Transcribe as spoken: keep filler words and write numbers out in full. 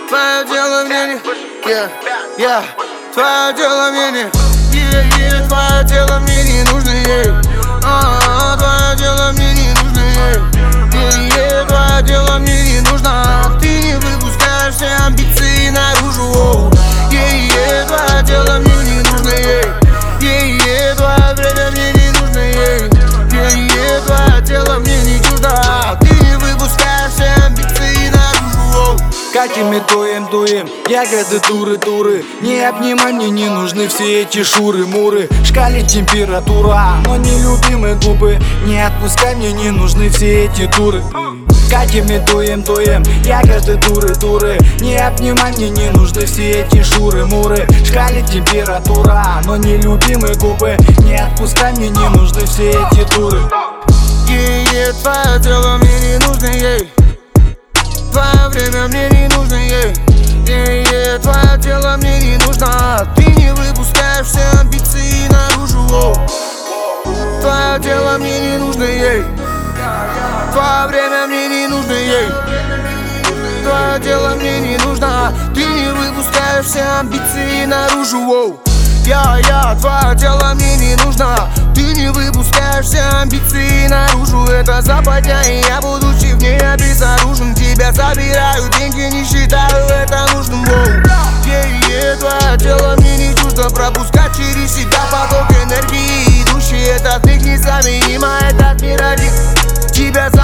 твое дело мне не, yeah, yeah. Твое дело мне не, yeah, yeah. Твое дело мне не нужно, yeah. А, твое дело мне не нужно, yeah, yeah, yeah. Твое дело мне не нужно. Ты не выпускаешь все амбиции наружу, oh. Yeah, yeah. Твое дело мне не нужно, yeah, yeah, yeah. Твое время мне не нужно, yeah, yeah, yeah. Твое дело мне не чуждо. Ты не выпускаешь все амбиции наружу, oh. Какими дуем, дуем, ягоды дуры-дуры. Не обнимай, мне не нужны все эти шуры-муры. Шкалит температура, но нелюбимые губы. Не отпускай, мне не нужны все эти туры. Какими дуем, дуем, ягоды дуры-дуры. Не обнимай, мне не нужны все эти шуры-муры. Шкалит температура, но нелюбимые губы. Не отпускай, мне не нужны все эти туры. Yeah, yeah, твое дело мне не нужно, yeah. Твое время мне не нужно, yeah, yeah, yeah. Твое дело мне не нужно. Ты не выпускаешь все амбиции наружу, oh. Твое дело мне не нужно, yeah. Твое время мне не нужно, yeah. Твое дело мне не нужно. Ты не выпускаешь все амбиции наружу, oh. Я, я, твое дело мне не нужно. Ты не выпускаешь все амбиции наружу. Это западня, и я, будучи в ней обезоружен. Тебя забираю, деньги не считаю это нужным, воу. Yeah, yeah, твое дело мне не чуждо. Пропускать через себя поток энергии, идущий. Этот миг незаменимо, этот мир один. Тебя